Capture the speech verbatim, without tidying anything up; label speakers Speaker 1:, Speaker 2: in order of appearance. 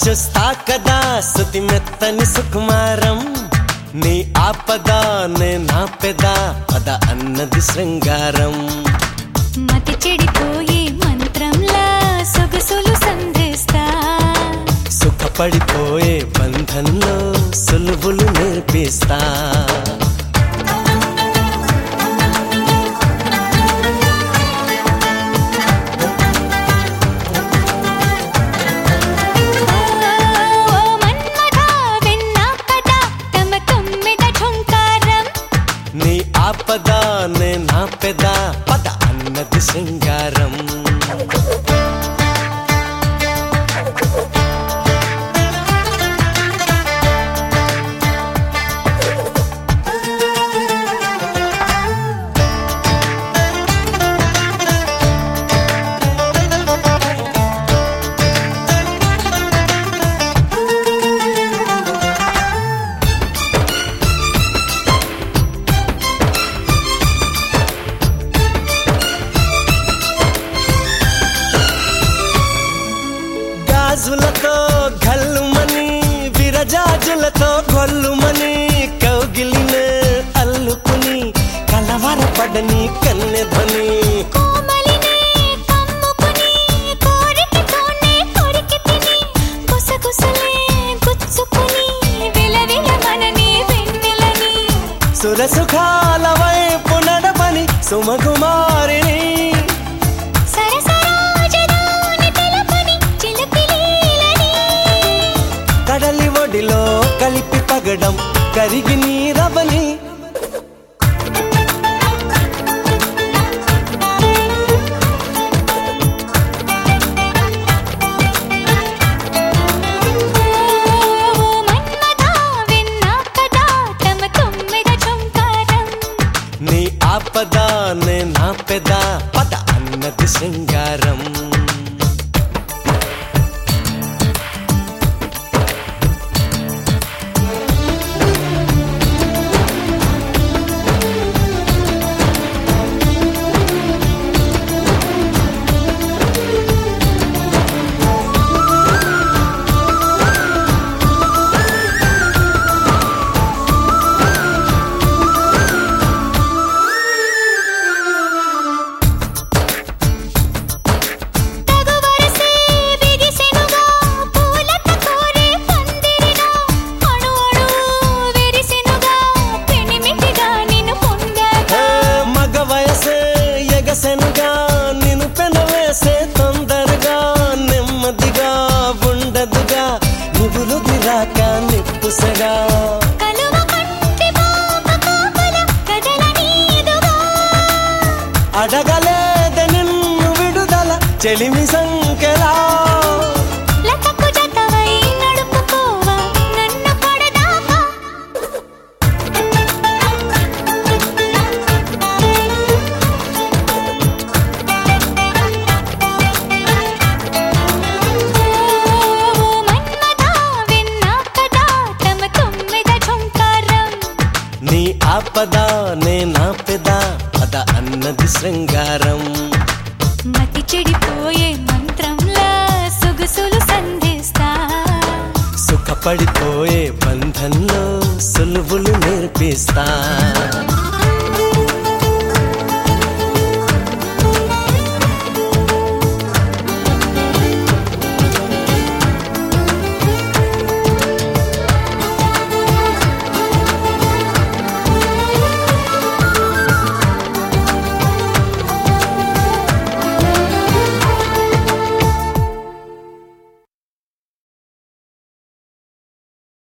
Speaker 1: చూస్తా కదా సుతి మెత్తని సుకుమారం నీ ఆపద నే నా పెద పద అన్నది శృంగారం
Speaker 2: మతి చెడిపోయే మంత్రంలా సొగసులు సంధిస్తా
Speaker 1: సుఖపడిపోయే బంధంలో సులువులు నేర్పిస్తా ఆపద నే నా పెద పద అన్నది శృంగారం గాజులతో గల్లుమని విరజాజులతో గొల్లుమని కౌగిలినే అల్లుకుని కలవరపడని కన్నెధని సురసుఖాల వైపు నడపని సుమకుమారిని కడలి ఒడిలో కలిపి పగడం కరిగి నీరవని నీ ఆపద నే నా పెద పద అన్నది శృంగారం ఎగసెనుగా నిన్ను పెనవేసే తొందరగా నెమ్మదిగా ఉండదుగా నువ్వులు దిరాక నిప్పుసగా అడగలేద నిన్ను విడుదల చెలిమి సంకెలా నీ ఆపద నే నా పెద పద అన్నది శృంగారం
Speaker 2: మతి చెడిపోయే మంత్రంలా సొగసులు సంధిస్తా
Speaker 1: సుఖపడిపోయే బంధంలో సులువులు నేర్పిస్తా